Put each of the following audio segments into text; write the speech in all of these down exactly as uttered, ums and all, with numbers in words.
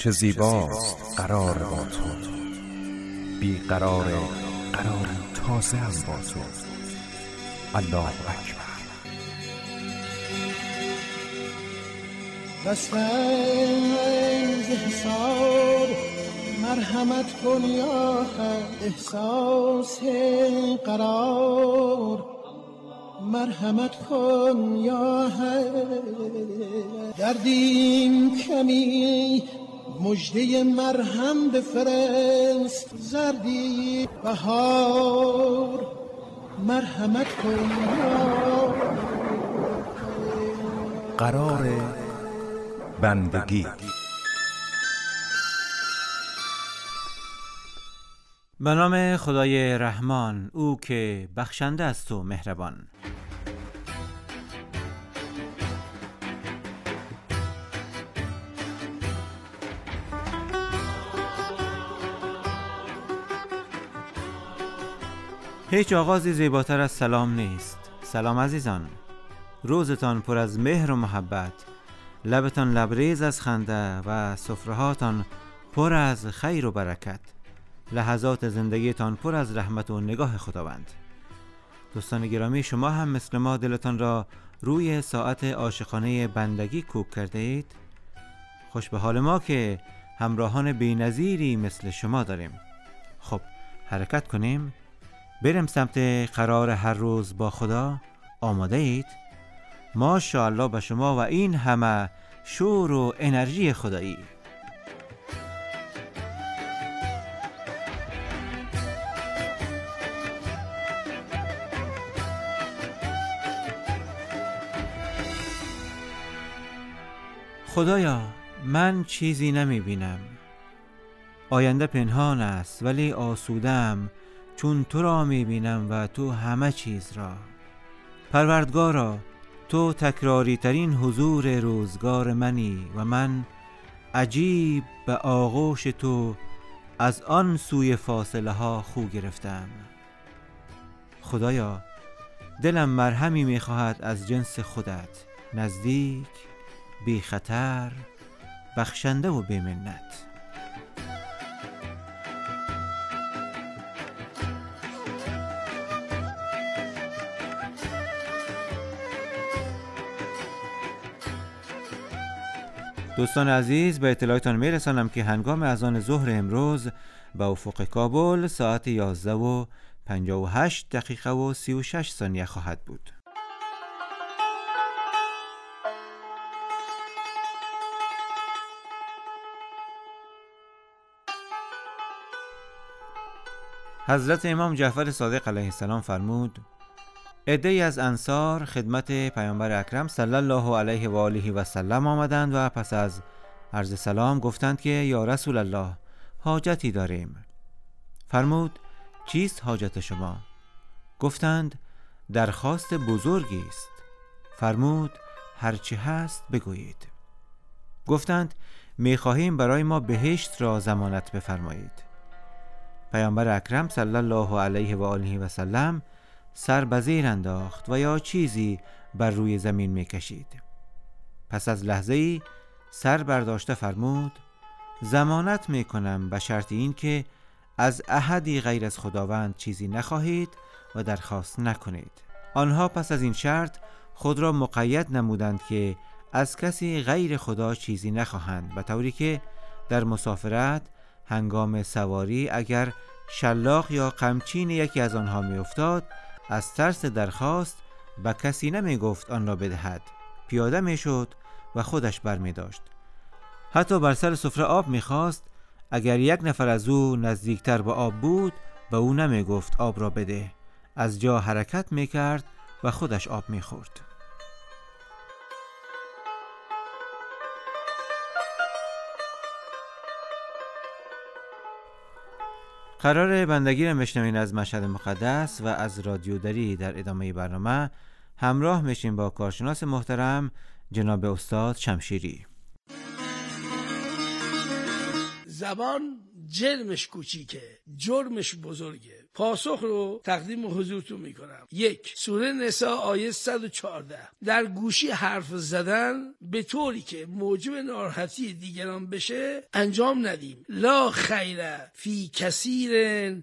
چه زیباست قرار با تو، بی قرار قرار تازه هم با تو. الله اکبر. دستم ز حساب مرحمت کن یا حق، احساس قرار مرحمت کن یا حق. دردیم کمی مژده مرهم بفرست، زردی بهار مرحمت کن یا قرار بندگی. به نام خدای رحمان، او که بخشنده است و مهربان. هیچ آغازی زیباتر از سلام نیست. سلام عزیزان، روزتان پر از مهر و محبت، لبتان لبریز از خنده و سفرهاتان پر از خیر و برکت، لحظات زندگیتان پر از رحمت و نگاه خداوند. دوستان گرامی، شما هم مثل ما دلتان را روی ساعت عاشقانه بندگی کوک کرده اید؟ خوش به حال ما که همراهان بی‌نظیری مثل شما داریم. خب حرکت کنیم، بریم سمت قرار هر روز با خدا. آماده اید؟ ماشاءالله به شما و این همه شور و انرژی خدایی. خدایا، من چیزی نمی بینم، آینده پنهان است ولی آسودم، چون تو را می بینم و تو همه چیز را. پروردگارا، تو تکراری ترین حضور روزگار منی و من عجیب به آغوش تو از آن سوی فاصله ها خو گرفتم. خدایا، دلم مرهمی می خواهد از جنس خودت، نزدیک، بی خطر، بخشنده و بی منت. دوستان عزیز، به اطلاعتان می رسانم که هنگام اذان ظهر امروز به افق کابل ساعت یازده و پنجاه و هشت دقیقه و سی و شش ثانیه خواهد بود. حضرت امام جعفر صادق علیه السلام فرمود: عده‌ای از انصار خدمت پیامبر اکرم صلی الله علیه و آله و سلم آمدند و پس از عرض سلام گفتند که یا رسول الله، حاجتی داریم. فرمود: چیست حاجت شما؟ گفتند: درخواست بزرگی است. فرمود: هرچی هست بگویید. گفتند: می‌خواهیم برای ما بهشت را ضمانت بفرمایید. پیامبر اکرم صلی الله علیه و آله و سلم سر به زیر انداخت و یا چیزی بر روی زمین می‌کشید. پس از لحظه‌ای سر برداشته فرمود: ضمانت می‌کنم به شرط این که از احدی غیر از خداوند چیزی نخواهید و درخواست نکنید. آنها پس از این شرط خود را مقید نمودند که از کسی غیر خدا چیزی نخواهند، به طوری که در مسافرت هنگام سواری اگر شلاق یا قمچین یکی از آنها می افتاد، از ترس درخواست به کسی نمی گفت آن را بدهد، پیاده می شد و خودش بر می داشت. حتی بر سر سفره آب می خواست، اگر یک نفر از او نزدیکتر به آب بود به او نمی گفت آب را بده، از جا حرکت می کرد و خودش آب می خورد. قرار بندگی را میشنوین از مشهد مقدس و از رادیو دری. در ادامه برنامه همراه میشیم با کارشناس محترم جناب استاد شمشیری. زبان جرمش کوچیکه، جرمش بزرگه. پاسخ رو تقدیم حضورتون میکنم. یک، سوره نساء آیه صد و چهارده. در گوشی حرف زدن به طوری که موجب ناراحتی دیگران بشه انجام ندیم. لا خیر فی کثیر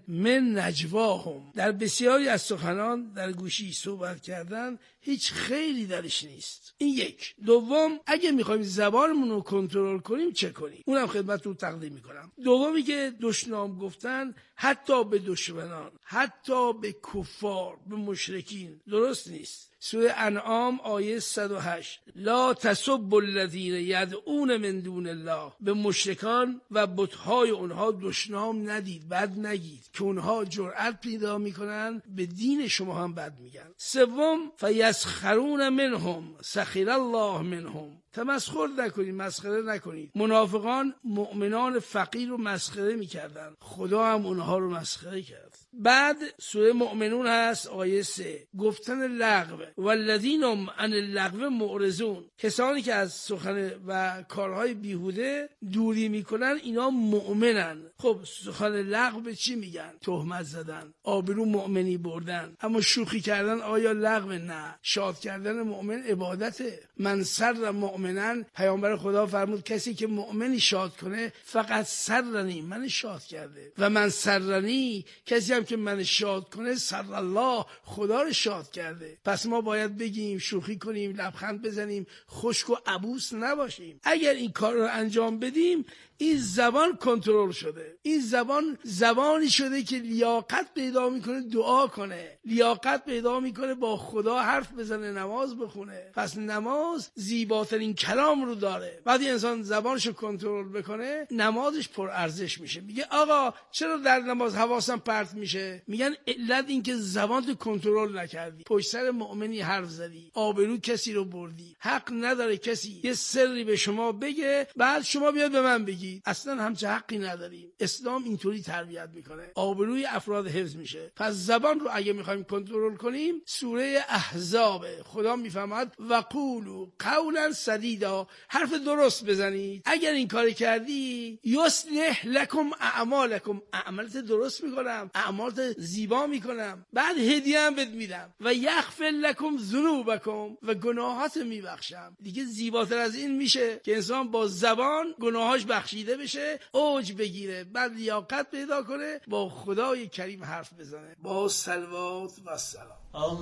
من نجواهم. در بسیاری از سخنان در گوشی صحبت کردن هیچ خیری درش نیست. این یک. دوم، اگه میخوایم زبانمون رو کنترل کنیم چه کنیم؟ اونم خدمتتون تقدیم میکنم. دومی که دشنام گفتن حتی به دشمنان، حتی به کفار، به مشرکین درست نیست. سوره انعام آیه صد و هشت. لا تسبوا الذین یدعون من دون الله. به مشرکان و بت‌های اونها دشنام ندید، بد نگید که اونها جرأت پیدا میکنن به دین شما هم بد میگن. سوم، فیسخرون منهم سخر الله منهم. تمسخر نکنید، مسخره نکنید. منافقان مؤمنان فقیر رو مسخره میکردن، خدا هم اونها رو مسخره کرد. بعد سوره مؤمنون هست آیه سه. گفتن لغو والذین هم عن اللغو معرضون. کسانی که از سخن و کارهای بیهوده دوری میکنن اینا مؤمنن. خب سخن لغو به چی میگن؟ تهمت زدن، آبرو مؤمنی بردن. اما شوخی کردن آیا لغو؟ نه. شاد کردن مؤمن عبادته. من سر مؤمنن، پیامبر خدا فرمود کسی که مؤمنی شاد کنه فقط سرنی، من شاد کرده. و من سرنی، کسی هم که من شاد کنه سر الله، خدا رو شاد کرده. پس ما باید بگیم، شوخی کنیم، لبخند بزنیم، خشک و عبوس نباشیم. اگر این کار رو انجام بدیم این زبان کنترل شده. این زبان زبانی شده که لیاقت پیدا میکنه دعا کنه، لیاقت پیدا میکنه با خدا حرف بزنه، نماز بخونه. پس نماز زیباترین کلام رو داره. وقتی انسان زبانشو کنترل بکنه نمازش پر ارزش میشه. میگه آقا چرا در نماز حواسم پرت میشه؟ میگن علت این که زبانت کنترل نکردی، پشت سر مؤمنی حرف زدی، آبرو کسی رو بردی. حق نداره کسی یه سری به شما بگه بعد شما بیاد به من بگی. اصلا همچه حقی نداریم. اسلام اینطوری تربیت میکنه، آبروی افراد حفظ میشه. پس زبان رو اگه میخوایم کنترل کنیم سوره احزاب خدا میفهمد وقولوا قولا سدیدا. حرف درست بزنید. اگر این کار کردی یصلح لکم اعمالکم، اعمالت درست میکنم، اعمالت زیبا میکنم، بعد هدیه هم بهت میدم. و یغفر لکم ذنوبکم، و گناهات میبخشم. دیگه زیباتر از این میشه که انسان با زبان گناهاش بخشیده بشه، اوج بگیره، بعد لیاقت پیدا کنه با خدای کریم حرف بزنه. با صلوات و سلام.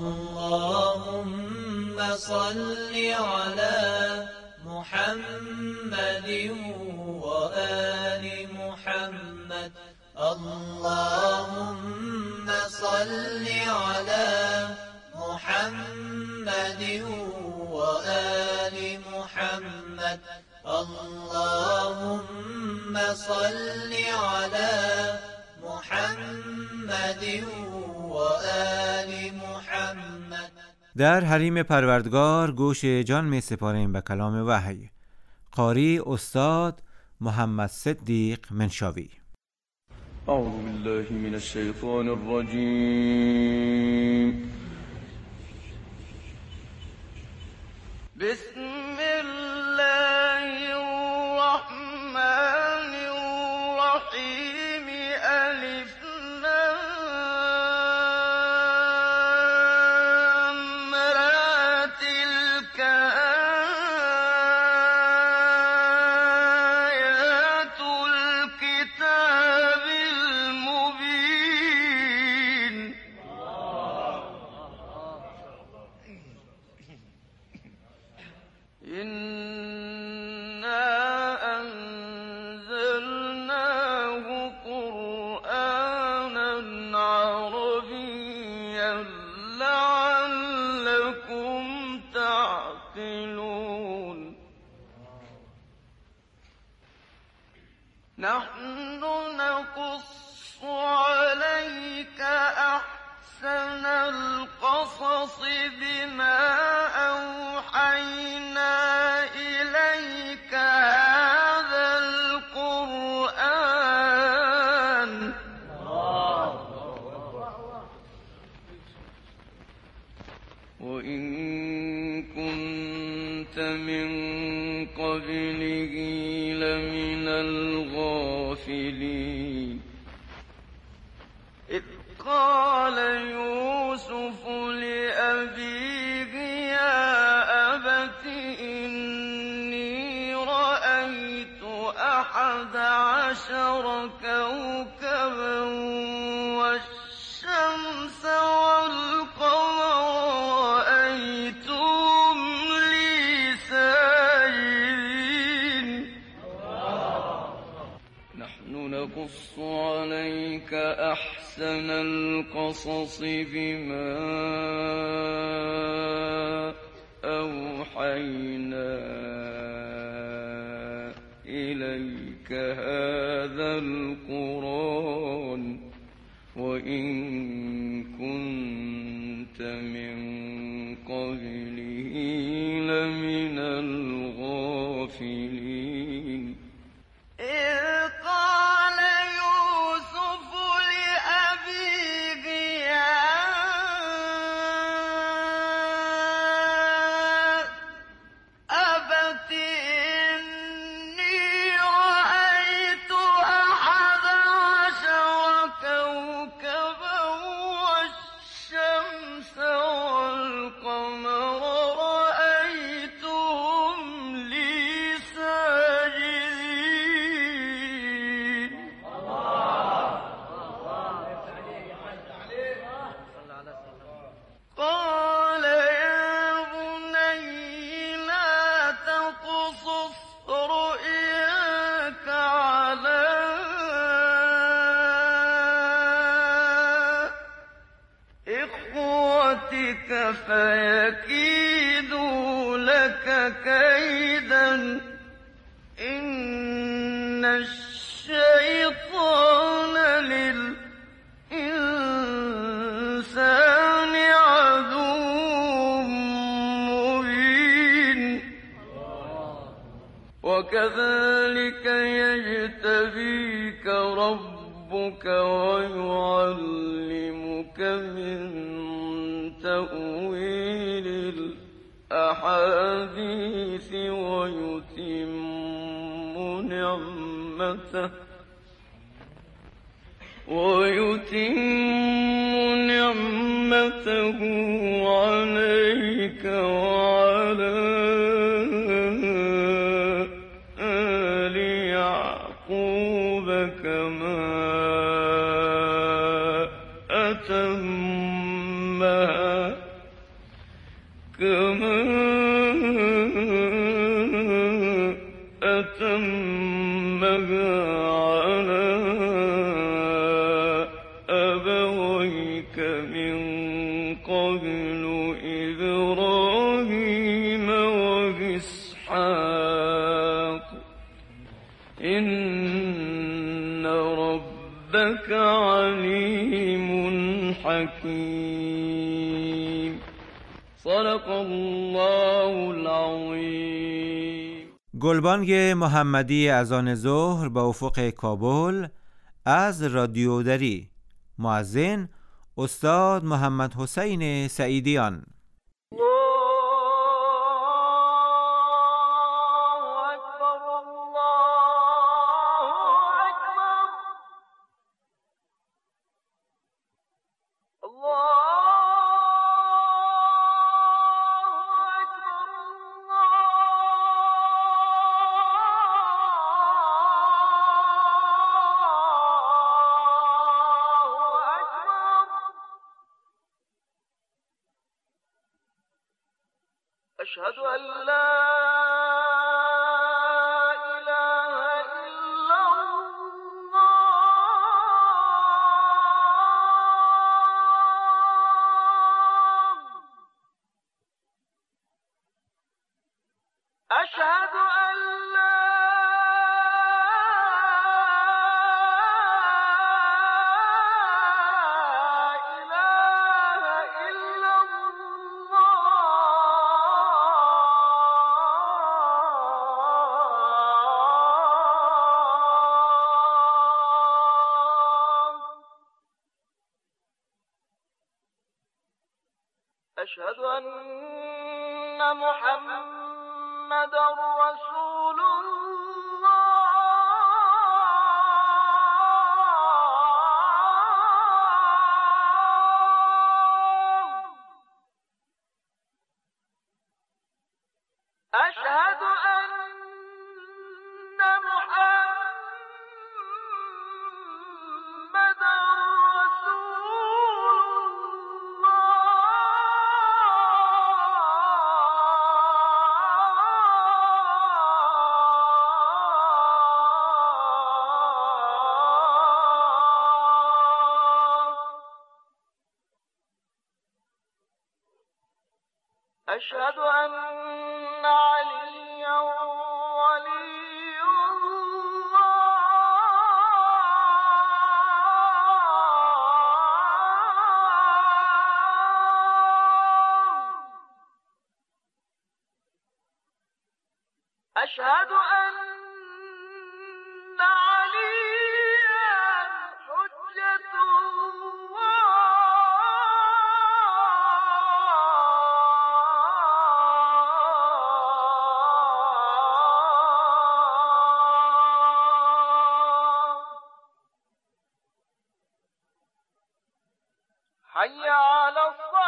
اللهم صل علی محمد و آل محمد. اللهم صل علی محمد و آل محمد. اللهم صل على محمد و آل محمد. در حریم پروردگار گوش جان می سپاریم به کلام وحی. قاری استاد محمد صدیق منشاوی. اعوذ بالله من الشیطان الرجیم. بسم الله الرحمن الرحیم. الف لام را تلك آیات الكتاب المبین. إنا أنزلناه قرآنا عربيا لعلكم تعقلون. نحن نقص عليك أحسن القصص بما أوحينا إليك هذا القرآن وإن كنت من قبله لمن الغافلين. إذ قال يوسف لأبيه يا أبت إني رأيت أحد عشر كوكبا والشمس والقمر رأيتهم لي ساجدين نحن نقص عليك أحسن القصص بما أوحينا إليك هذا القرآن وإن كنت من قبله لمن الغافلين إذ قال يوسف لأبيه يا أبت إني رأيت أحد عشر كوكبا والشمس والقمر رأيتهم لي ساجدين قال يا بني لا تقصص رؤياك على إخوتك فيكيدوا لك كيدا إن الشيطان للإنسان عدو مبين وكذلك يجتبيك ربك ويعلمك من تأويل الأحاديث ويتم نعمته ويتم نعمته عليك وعلى آل يعقوب كما أتمها كما أتمها على أبويك من قبل إبراهيم وإسحاق إن ربك عليم حكيم صدق الله العظیم. گلبانگ محمدی اذان ظهر به افق کابل از رادیو دری. مؤذن استاد محمد حسین سعیدیان. أشهد أن لا إله إلا الله أشهد أن لا أشهد أن محمدا رسول الله أشهد أن عليا ولي الله أشهد أن عليا حجة حي على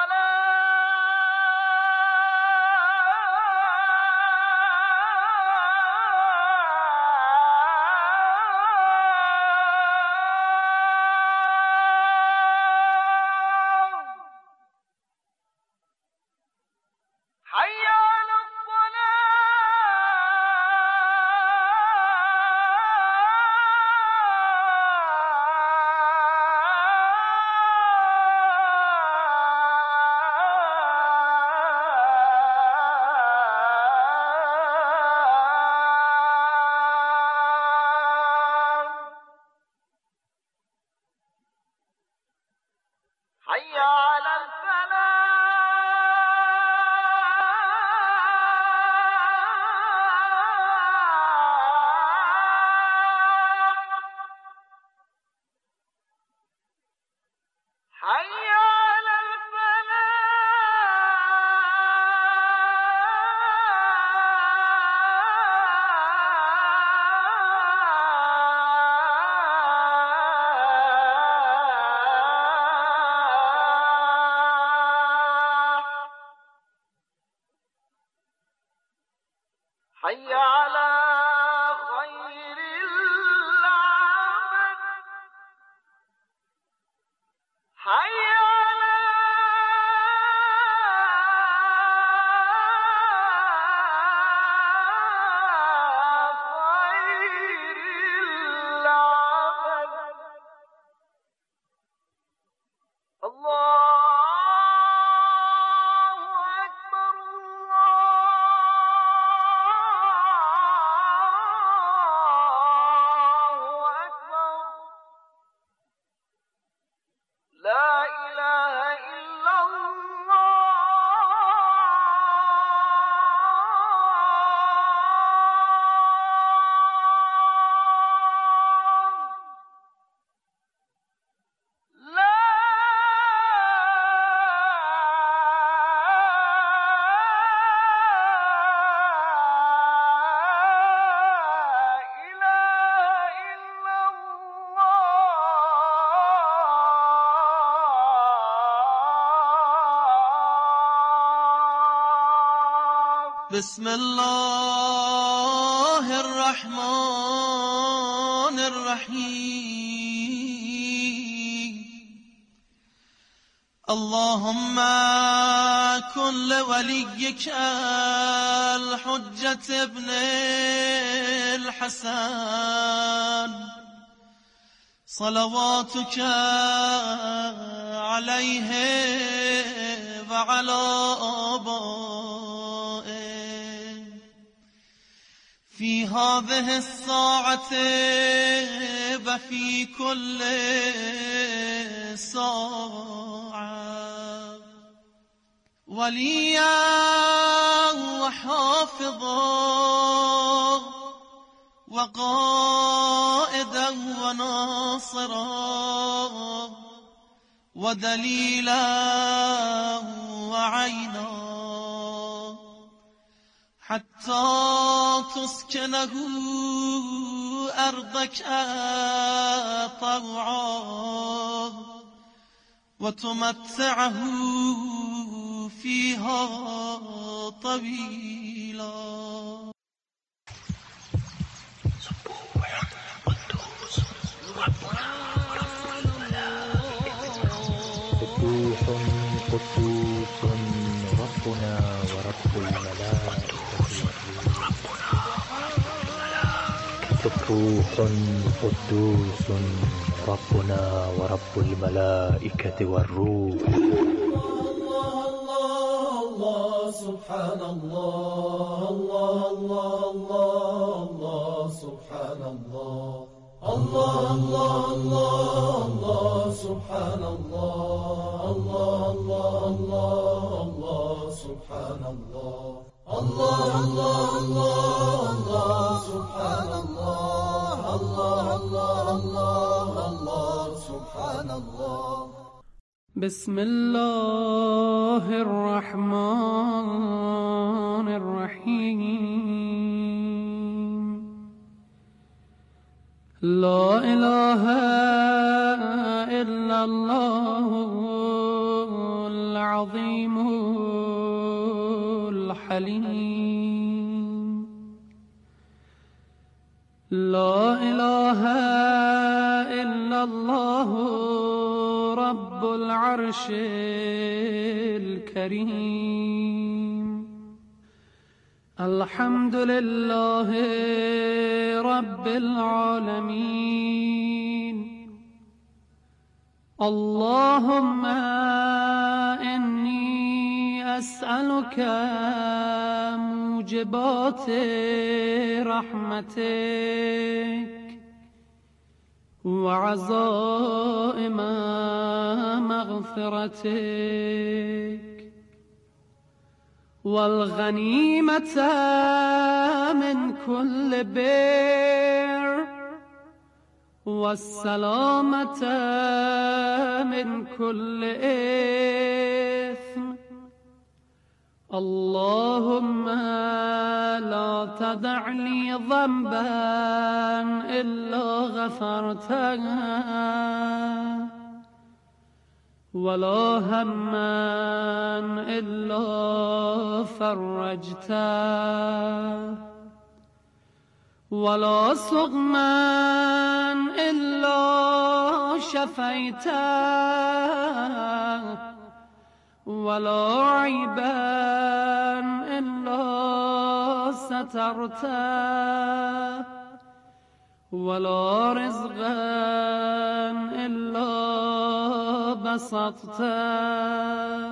حي على خير العمل حي على خير العمل الله بسم الله الرحمن الرحيم اللهم كن لوليك الحجة ابن الحسن صلواتك عليه وعلى آبائه في هذه الساعة وفي كل ساعة وليا وحافظا وقائدا وناصرا ودليلا وعينا حتى تسكنه أرضك طوعا وتمتعه فيها طويلا. قدوس قدوس ربنا ورب الملائكة سبوح قدوس ربنا ورب الملائكة والروح. الله الله سبحان الله الله الله الله الله سبحان الله الله الله الله الله سبحان الله الله الله الله الله سبحان الله الله الله الله الله سبحان الله الله الله الله الله سبحان الله. بسم الله الرحمن الرحيم. لا إله إلا الله العظيم الحليم. لا إله إلا الله رب العرش الكريم. الحمد لله رب العالمين. اللهم إني أسألك موجبات رحمتك وعزائم مغفرتك والغنيمة من كل بر والسلامة من كل إثم. اللهم لا تدع لي ذنبا إلا غفرته ولا هما إلا فرجته ولا سقما إلا شفيته ولا عيبا إلا سترته ولا رزقا إلا بسطته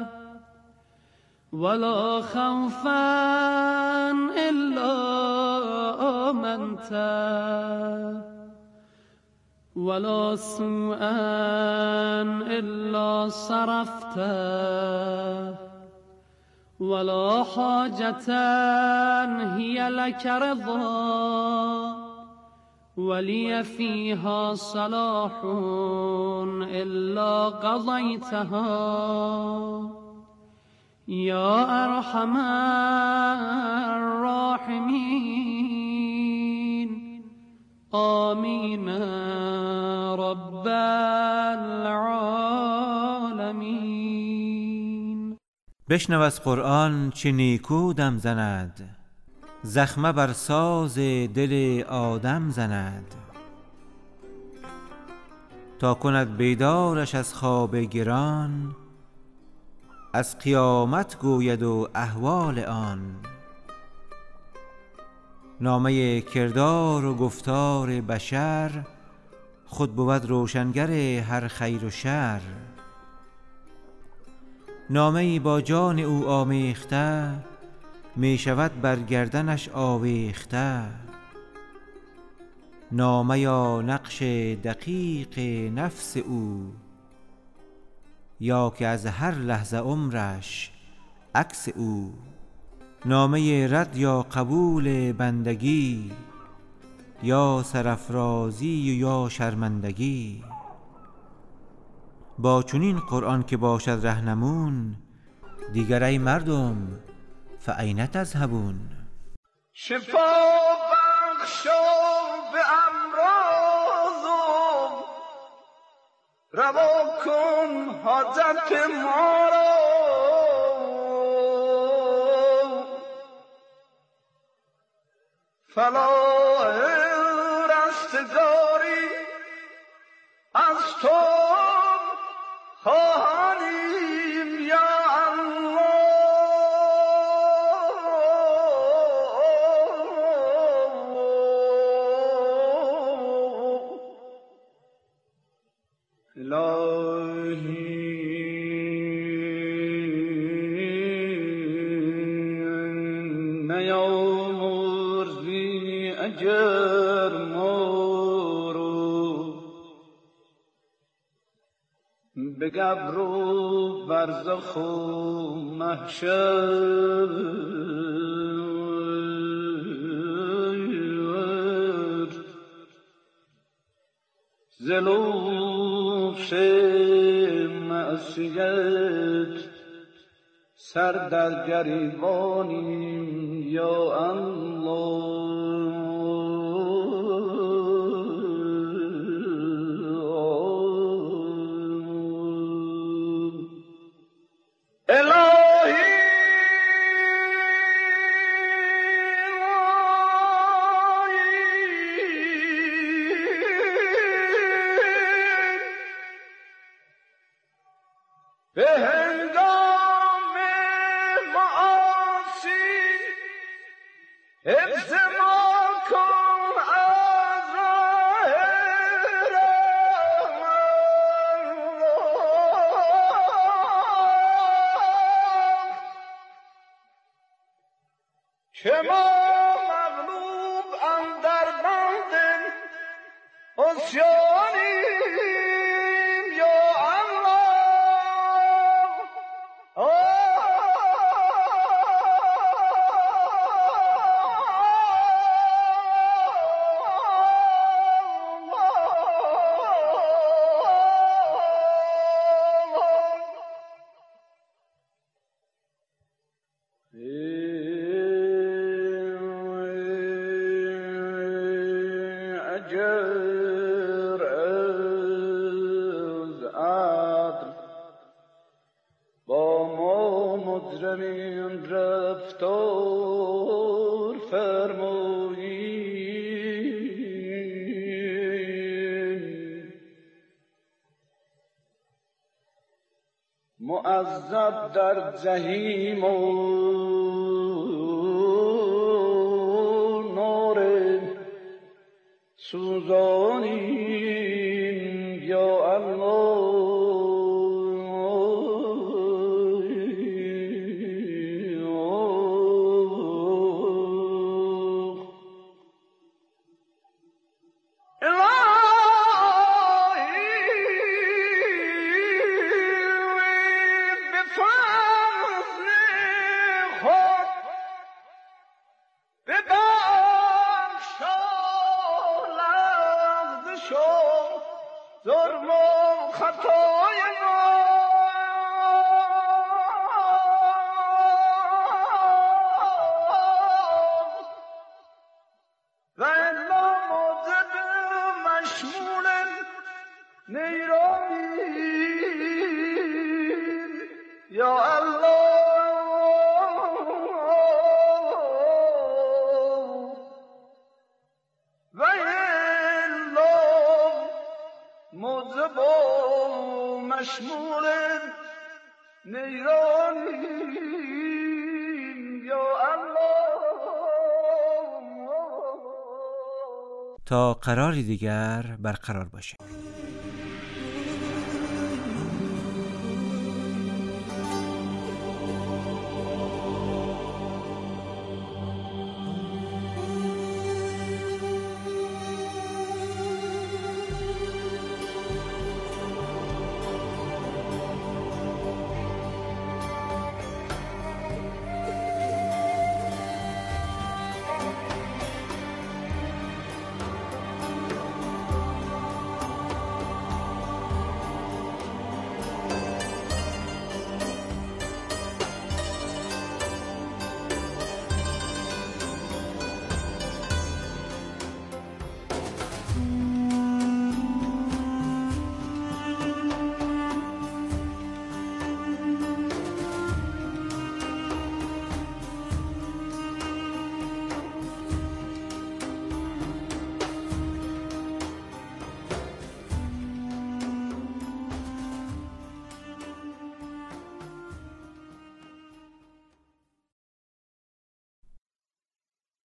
ولا خوفا إلا آمنته ولا سوءا إلا صرفته ولا حاجة هي لك رضا ولي فيها صلاح إلا قضيتها يا أرحم الراحمين. آمين رب العالمین. بشنو از قرآن چه نیکو دم زند، زخمه بر ساز دل آدم زند. تا کند بیدارش از خواب گران، از قیامت گوید و احوال آن. نامه کردار و گفتار بشر، خود بود روشنگر هر خیر و شر. نامه‌ای با جان او آمیخته، می شود بر گردنش آویخته. نامه یا نقش دقیق نفس او، یا که از هر لحظه عمرش عکس او. نامه رد یا قبول بندگی، یا سرافرازی و یا شرمندگی. با چنین قرآن که باشد رهنمون، دیگر ای مردم فأین تذهبون. شفا بخشا به امراضم، روا کن حاجت ما را. فلاح رستگاری از تو خواهانیم یا الله. الهی گرمارو به قبر و برزخ و محشر زلوش معصیت سر در گریبانیم یا الله الهی به هنگام معاصی حفظ ما کن از راه که ما مغلوب اندر بند عصیانیم یا الله. اگر از عدل با ما مجرمین رفتار فرمایی معذب در جحیم و نار سوزانیم یا الله. ظلم و خطای ما و الا موجب مشمول نیرانیم یا الله. و موجب و مشمول نیرانیم یا الله. تا قراری دیگر برقرار باشه.